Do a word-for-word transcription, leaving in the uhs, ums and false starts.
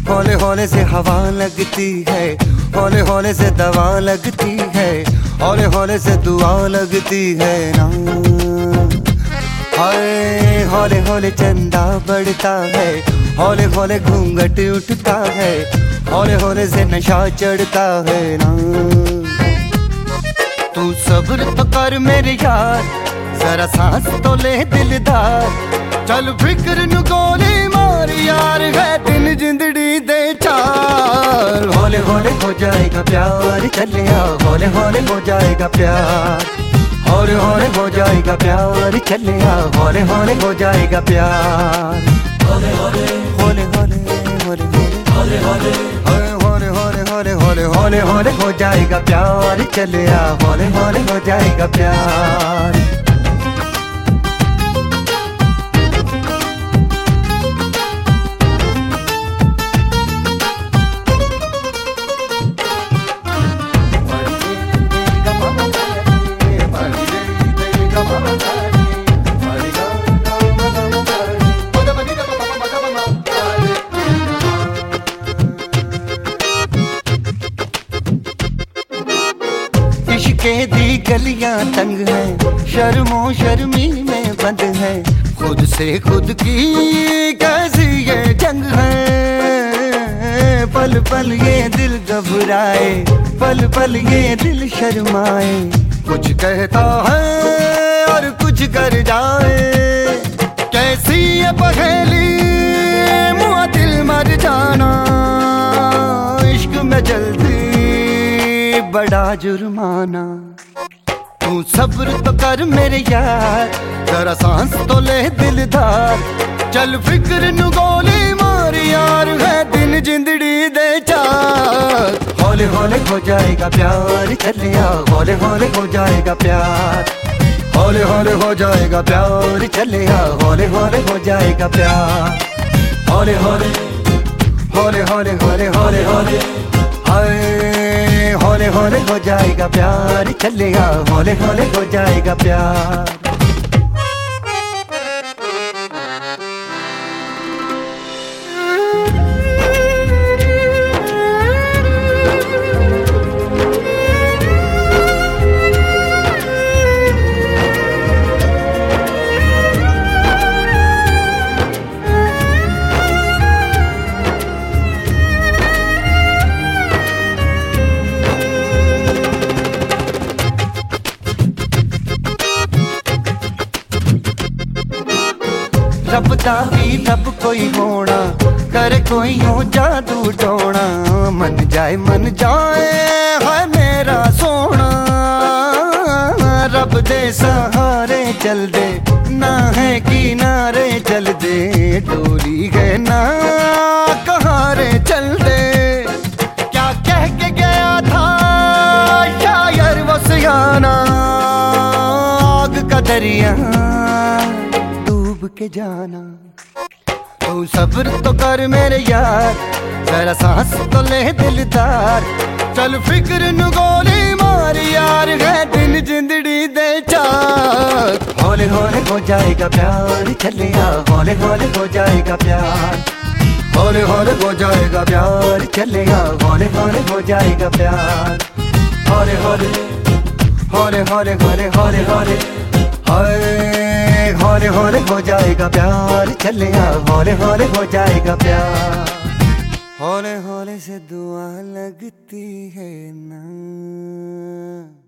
हौले हौले से हवा लगती है, हौले हौले से दवा लगती है, हौले हौले से दुआ लगती है ना। हाय हौले हौले चंदा बढ़ता है, हौले हौले घूंघट उठता है, हौले हौले से नशा चढ़ता है ना। तू सब्र तो कर मेरे यार, जरा सांस तो ले दिलदार, चल फिक्र नु गोली मार यार, है दिन जिंदड़ी दे चार। हौले हौले हो जाएगा प्यार, चले आओ हौले हौले हो जाएगा प्यार, हौले हौले हो जाएगा प्यार, चले आओ हौले हौले हो जाएगा प्यार। हौले हौले हौले हौले हौले हौले हौले हौले हौले हौले हौले हौले हौले हो जाएगा प्यार, चले आओ हौले हौले हो जाएगा प्यार। इश्क़े दी गलियां तंग है, शर्मो शर्मी में बंद है, खुद से खुद की कैसी ये जंग है। पल पल ये दिल घबराए, पल पल ये दिल शर्माए, कुछ कहता है और कुछ कर जाए, कैसी ये पहेली मुआ दिल मर जाना। इश्क में जल्दी बड़ा जुर्माना, तू सब्र तो कर मेरे यार, जरा सांस तो ले दिलदार, चल फिक्र नु गोली मार यार, है दिन जिंदड़ी दे चार। हौले हौले हो जाएगा प्यार, चले आओ हौले हौले हो जाएगा प्यार, हौले हौले हो जाएगा प्यार, चले आओ हौले हौले हो जाएगा प्यार। हौले हौले हौले हौले हौले हौले हौले हाय हौले हौले हो जाएगा प्यार, चले आओ हौले हौले हो जाएगा प्यार। रब दा भी रब कोई होना, करे कोई हो जादू टोना, मन जाए मन जाए है मेरा सोना। रब दे सहारे चल दे, ना है किनारे चल दे, डोली है ना कहारे चल दे। क्या कह के गया था शायर वो सियाना, आग का दरिया के जाना। तू सब्र तो कर मेरे यार, जरा सांस तो ले दिलदार, चल फिक्र नु गोली मार यार, है दिन जिंदड़ी दे चार। हौले हौले हो जाएगा प्यार, चले आओ हौले हौले हो जाएगा प्यार, हौले हौले हो जाएगा प्यार, चले आओ हौले हौले हो जाएगा प्यार। हौले हौले हौले हौले हौले हौले हौले हाय हौले हौले हो जाएगा प्यार, चले आओ हौले हौले हो जाएगा प्यार। हौले हौले से दुआ लगती है ना।